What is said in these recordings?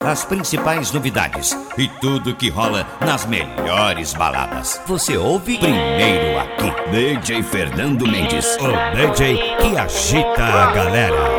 as principais novidades e tudo que rola nas melhores baladas. Você ouve primeiro aqui. DJ Fernando Mendes, o DJ que agita a galera.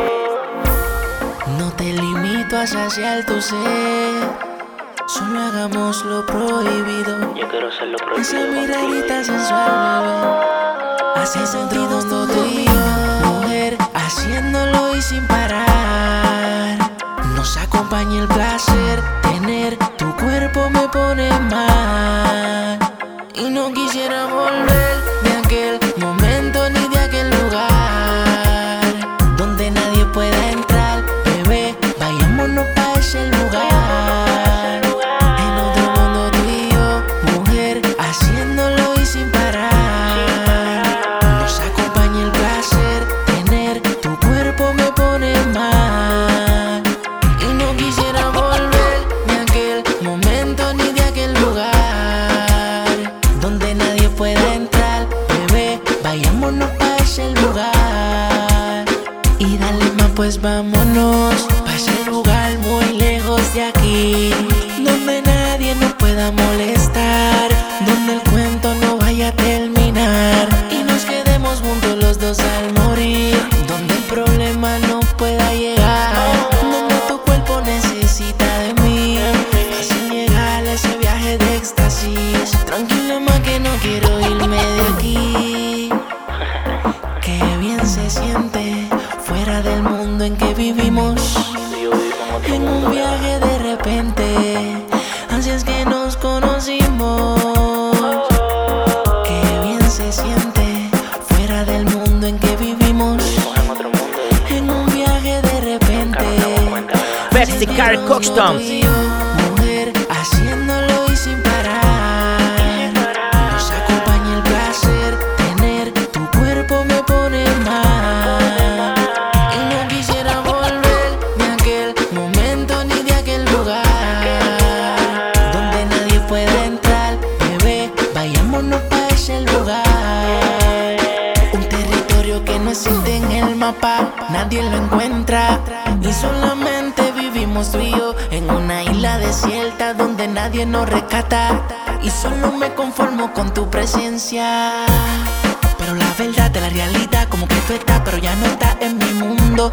No te limito a saciar tu sed, solo hagamos lo prohibido. Yo quiero ser lo prohibido. Esa miradita sensual, bebé, hace sentido todo y yo, mujer, haciéndolo y sin parar. Nos acompaña el placer, tener tu cuerpo me pone mal. Y no quisiera volver de aquel momento ni de aquel lugar donde nadie pueda entrar. Bebé, vayámonos pa' ese lugar. En otro mundo tú y yo, mujer, haciéndolo y sin parar. Nos acompaña el placer, tener tu cuerpo me pone mal. Y no quisiera volver de aquel momento ni de aquel lugar donde nadie pueda entrar. Bebé, vayámonos pa' ese lugar. Y dale más, pues vámonos pa' ese lugar muy lejos de aquí, donde nadie nos pueda molestar, donde el cuento no vaya a terminar y nos quedemos juntos los dos al morir, donde el problema no pueda llegar, donde tu cuerpo necesita de mí, así llegar a ese viaje de éxtasis. Tranquila más que no quiero irme de aquí. Qué bien se siente fuera del mundo en que vivimos, en un viaje de repente, así es que nos conocimos. Qué bien se siente fuera del mundo en que vivimos, en un viaje de repente, Pepsi Car Coxton. mujer, haciéndolo y sin parar. Nos acompaña el placer, tener tu cuerpo me pone mal. Y no quisiera volver de aquel momento ni de aquel lugar donde nadie pueda entrar. Bebé, vayámonos pa' ese lugar. Un territorio que no existe en el mapa, nadie lo encuentra y solamente vivimos tú y yo en una isla desierta donde nadie nos rescata. Y solo me conformo con tu presencia, pero la verdad de la realidad como que tú estás, pero ya no estás en mi mundo.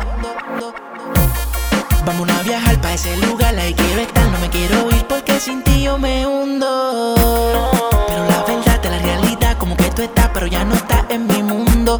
Vamos a viajar pa' ese lugar, ahí quiero estar, no me quiero ir porque sin ti yo me hundo. Pero la verdad de la realidad como que tú estás, pero ya no estás en mi mundo.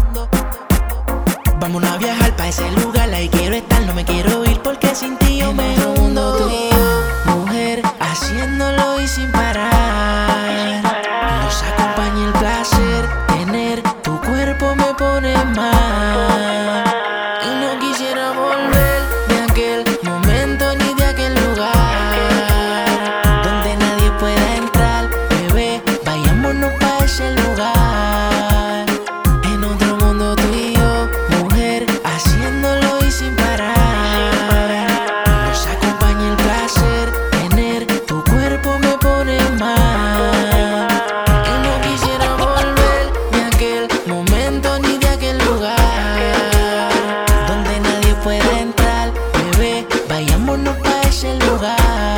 Vamos a viajar pa' ese lugar, ahí quiero estar, no me quiero ir porque sin ti yo me hundo. Tú y yo, mujer, haciéndolo y sin parar. Nos acompaña el placer, tener tu cuerpo me pone mal. Y no quisiera volver de aquel momento ni de aquel lugar donde nadie pueda entrar. Bebé, vayámonos pa' ese lugar. En otro mundo tú y yo, mujer, haciéndolo y sin parar. Nos acompaña el placer, tener tu cuerpo me pone mal. Y no quisiera volver de aquel momento ni de aquel lugar donde nadie pueda entrar. Bebé, vayámonos pa' ese lugar.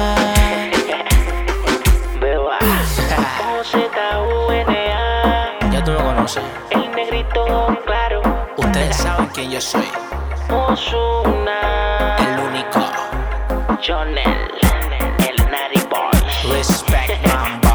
Beba. OZUNA. Ya tú lo conoces. El negrito claro. Ustedes saben quién yo soy. Ozuna. El único. Jonel. El Natty Boy. Respect, mamba.